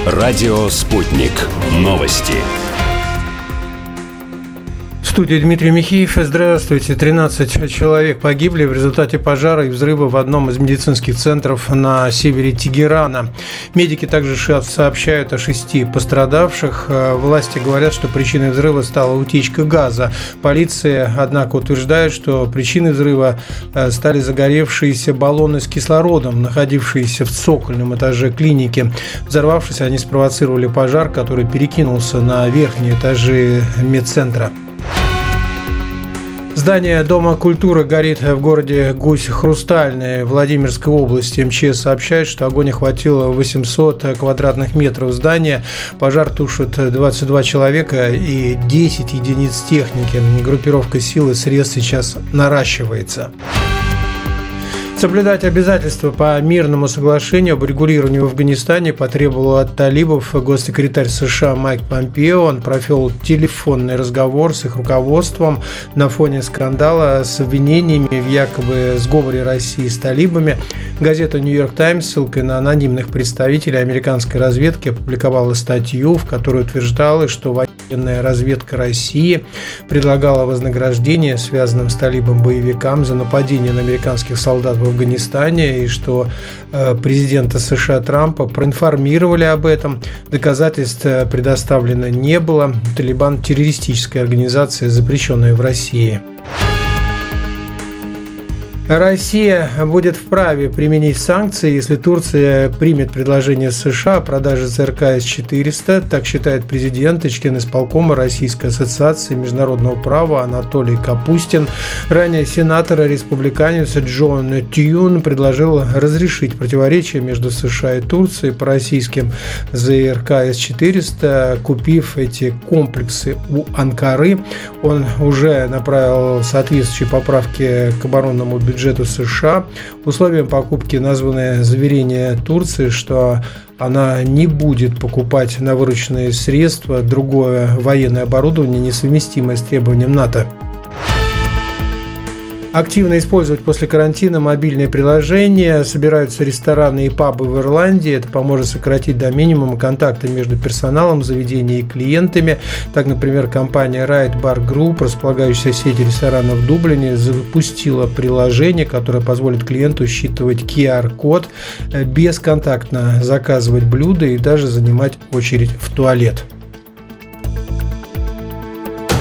Радио «Спутник». Новости. В студии Дмитрий Михеев. Здравствуйте. 13 человек погибли в результате пожара и взрыва в одном из медицинских центров на севере Тегерана. Медики также сообщают о 6 пострадавших. Власти говорят, что причиной взрыва стала утечка газа. Полиция, однако, утверждает, что причиной взрыва стали загоревшиеся баллоны с кислородом, находившиеся в цокольном этаже клиники. Взорвавшись, они спровоцировали пожар, который перекинулся на верхние этажи медцентра. Здание Дома культуры горит в городе Гусь-Хрустальный Владимирской области. МЧС сообщает, что огонь охватил 800 квадратных метров здания. Пожар тушит 22 человека и 10 единиц техники. Группировка сил и средств сейчас наращивается. Соблюдать обязательства по мирному соглашению об урегулировании в Афганистане потребовал от талибов госсекретарь США Майк Помпео. Он провел телефонный разговор с их руководством на фоне скандала с обвинениями в якобы сговоре России с талибами. Газета «Нью-Йорк Таймс» ссылкой на анонимных представителей американской разведки опубликовала статью, в которой утверждалось, что военная разведка России предлагала вознаграждение связанным с талибом боевикам за нападение на американских солдат в Афганистане, и что президента США Трампа проинформировали об этом. Доказательств предоставлено не было. Талибан – террористическая организация, запрещенная в России. Россия будет вправе применить санкции, если Турция примет предложение США о продаже ЗРК С-400. Так считает президент и член исполкома Российской ассоциации международного права Анатолий Капустин. Ранее сенатор-республиканец Джон Тьюн предложил разрешить противоречия между США и Турцией по российским ЗРК С-400. Купив эти комплексы у Анкары, он уже направил соответствующие поправки к оборонному бюджету США. Условием покупки названы заверение Турции, что она не будет покупать на вырученные средства другое военное оборудование, несовместимое с требованием НАТО. Активно использовать после карантина мобильные приложения собираются рестораны и пабы в Ирландии. Это поможет сократить до минимума контакты между персоналом заведения и клиентами. Так, например, компания Right Bar Group, располагающаяся в сети ресторанов в Дублине, запустила приложение, которое позволит клиенту считывать QR-код, бесконтактно заказывать блюда и даже занимать очередь в туалет.